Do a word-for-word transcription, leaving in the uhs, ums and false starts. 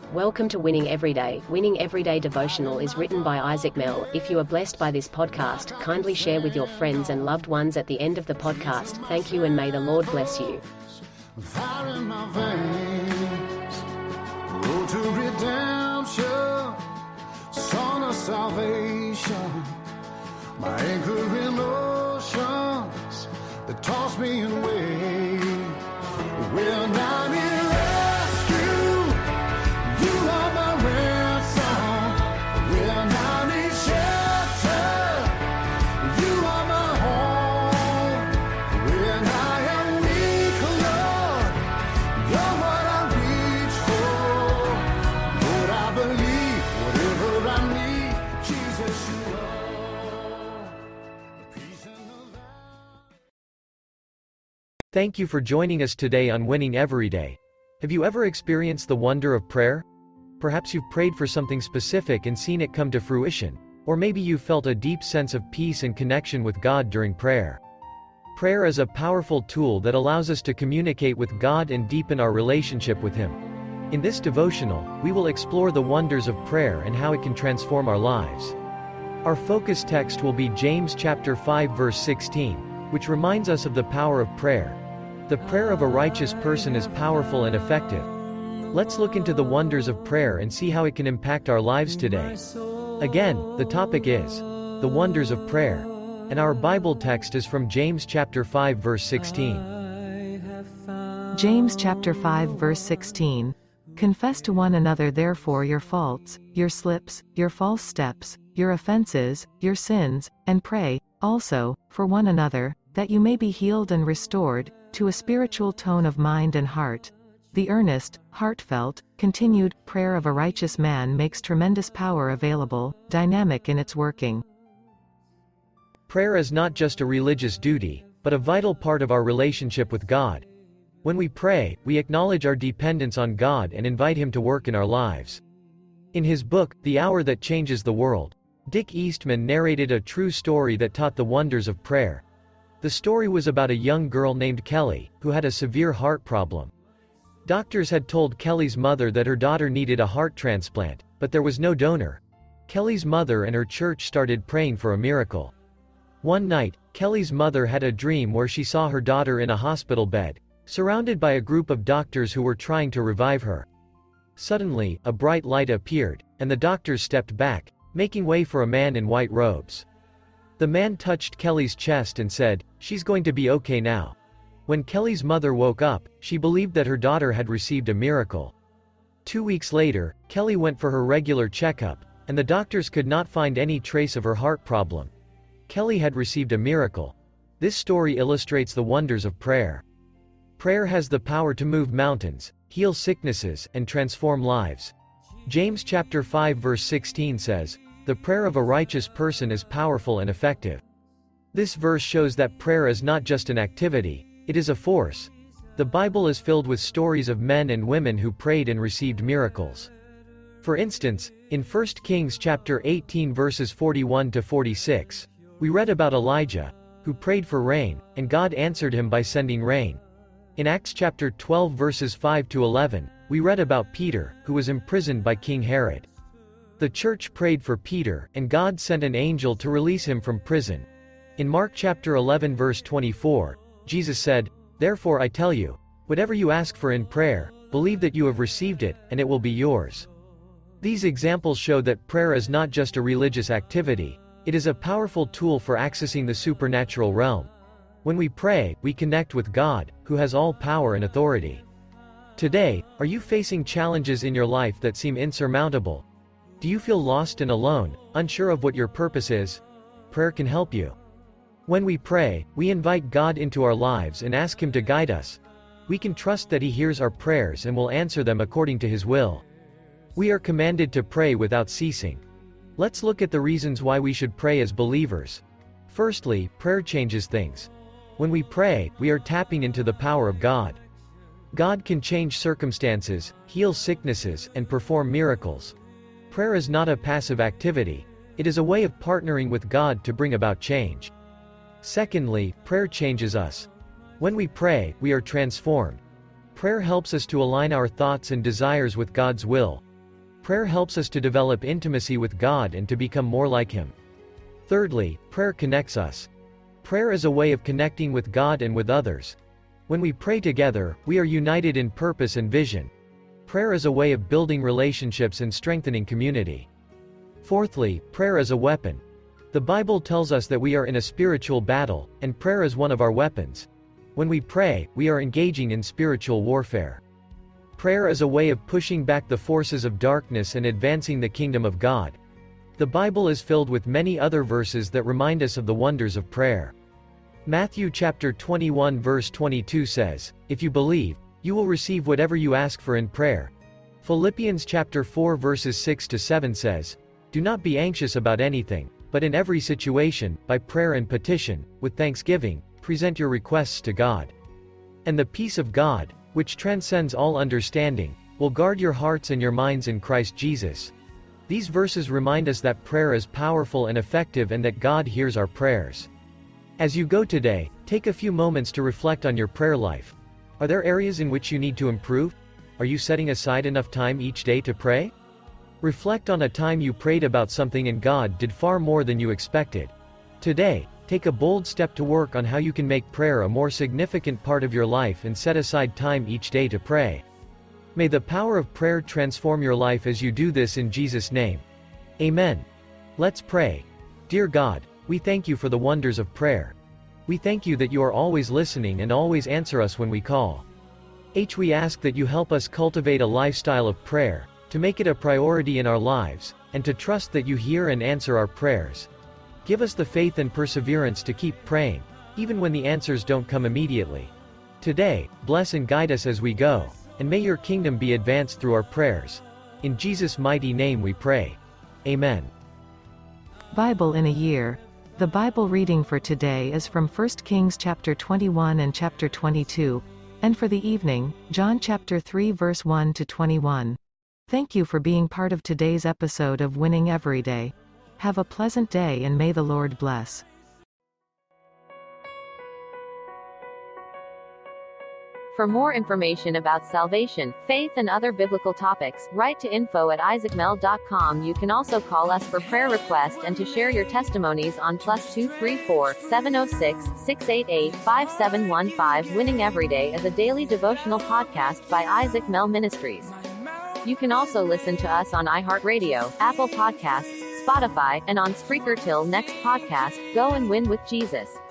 Welcome to Winning Everyday. Winning Everyday Devotional is written by Isaac Mell. If you are blessed by this podcast, kindly share with your friends and loved ones at the end of the podcast. Thank you and may the Lord bless you. Fire in my veins, road to redemption, song of salvation, my anchor in oceans that toss me away. When I'm in rescue, you are my ransom. When I'm in shelter, you are my home. When I am weak, Lord, you're what I reach for. Lord, I believe whatever I need, Jesus, you are. Peace in the valley. Thank you for joining us today on Winning Everyday. Have you ever experienced the wonder of prayer? Perhaps you've prayed for something specific and seen it come to fruition, or maybe you've felt a deep sense of peace and connection with God during prayer. Prayer is a powerful tool that allows us to communicate with God and deepen our relationship with Him. In this devotional, we will explore the wonders of prayer and how it can transform our lives. Our focus text will be James chapter five verse sixteen, which reminds us of the power of prayer. The prayer of a righteous person is powerful and effective. Let's look into the wonders of prayer and see how it can impact our lives today. Again, the topic is the wonders of prayer, and our Bible text is from James chapter five verse sixteen. James chapter five verse sixteen. Confess to one another therefore your faults, your slips, your false steps, your offenses, your sins, and pray, also, for one another, that you may be healed and restored, to a spiritual tone of mind and heart. The earnest, heartfelt, continued prayer of a righteous man makes tremendous power available, dynamic in its working. Prayer is not just a religious duty, but a vital part of our relationship with God. When we pray, we acknowledge our dependence on God and invite Him to work in our lives. In his book, The Hour That Changes the World, Dick Eastman narrated a true story that taught the wonders of prayer. The story was about a young girl named Kelly, who had a severe heart problem. Doctors had told Kelly's mother that her daughter needed a heart transplant, but there was no donor. Kelly's mother and her church started praying for a miracle. One night, Kelly's mother had a dream where she saw her daughter in a hospital bed, surrounded by a group of doctors who were trying to revive her. Suddenly, a bright light appeared, and the doctors stepped back, making way for a man in white robes. The man touched Kelly's chest and said, "She's going to be okay now." When Kelly's mother woke up, she believed that her daughter had received a miracle. Two weeks later, Kelly went for her regular checkup, and the doctors could not find any trace of her heart problem. Kelly had received a miracle. This story illustrates the wonders of prayer. Prayer has the power to move mountains, heal sicknesses, and transform lives. James chapter five verse sixteen says, "The prayer of a righteous person is powerful and effective." This verse shows that prayer is not just an activity, it is a force. The Bible is filled with stories of men and women who prayed and received miracles. For instance, in First Kings chapter eighteen verses forty-one to forty-six, we read about Elijah, who prayed for rain, and God answered him by sending rain. In Acts chapter twelve verses five to eleven, we read about Peter, who was imprisoned by King Herod. The church prayed for Peter, and God sent an angel to release him from prison. In Mark chapter eleven verse twenty-four, Jesus said, "Therefore I tell you, whatever you ask for in prayer, believe that you have received it, and it will be yours." These examples show that prayer is not just a religious activity, it is a powerful tool for accessing the supernatural realm. When we pray, we connect with God, who has all power and authority. Today, are you facing challenges in your life that seem insurmountable? Do you feel lost and alone, unsure of what your purpose is? Prayer can help you. When we pray, we invite God into our lives and ask Him to guide us. We can trust that He hears our prayers and will answer them according to His will. We are commanded to pray without ceasing. Let's look at the reasons why we should pray as believers. Firstly, prayer changes things. When we pray, we are tapping into the power of God. God can change circumstances, heal sicknesses, and perform miracles. Prayer is not a passive activity, it is a way of partnering with God to bring about change. Secondly, prayer changes us. When we pray, we are transformed. Prayer helps us to align our thoughts and desires with God's will, Prayer helps us to develop intimacy with God and to become more like Him. Thirdly, prayer connects us. Prayer is a way of connecting with God and with others. When we pray together, we are united in purpose and vision. Prayer is a way of building relationships and strengthening community. Fourthly, prayer is a weapon. The Bible tells us that we are in a spiritual battle, and prayer is one of our weapons. When we pray, we are engaging in spiritual warfare. Prayer is a way of pushing back the forces of darkness and advancing the kingdom of God. The Bible is filled with many other verses that remind us of the wonders of prayer. Matthew chapter twenty-one verse twenty-two says, "If you believe, you will receive whatever you ask for in prayer." Philippians chapter four verses six to seven says, "Do not be anxious about anything, but in every situation, by prayer and petition, with thanksgiving, present your requests to God. And the peace of God, which transcends all understanding, will guard your hearts and your minds in Christ Jesus." These verses remind us that prayer is powerful and effective and that God hears our prayers. As you go today, take a few moments to reflect on your prayer life. Are there areas in which you need to improve? Are you setting aside enough time each day to pray? Reflect on a time you prayed about something and God did far more than you expected. Today, take a bold step to work on how you can make prayer a more significant part of your life and set aside time each day to pray. May the power of prayer transform your life as you do this in Jesus' name. Amen. Let's pray. Dear God, we thank you for the wonders of prayer. We thank you that you are always listening and always answer us when we call. H. We ask that you help us cultivate a lifestyle of prayer, to make it a priority in our lives, and to trust that you hear and answer our prayers. Give us the faith and perseverance to keep praying, even when the answers don't come immediately. Today, bless and guide us as we go, and may your kingdom be advanced through our prayers. In Jesus' mighty name we pray. Amen. Bible in a year. The Bible reading for today is from First Kings chapter twenty-one and chapter twenty-two, and for the evening, John chapter three verse one to twenty-one. Thank you for being part of today's episode of Winning Every Day. Have a pleasant day and may the Lord bless. For more information about salvation, faith and other biblical topics, write to info at isaac mel dot com. You can also call us for prayer requests and to share your testimonies on plus two three four, seven oh six, six eight eight, five seven one five. Winning Every Day is a daily devotional podcast by Isaac Mel Ministries. You can also listen to us on iHeartRadio, Apple Podcasts, Spotify, and on Spreaker. Till next podcast, go and win with Jesus.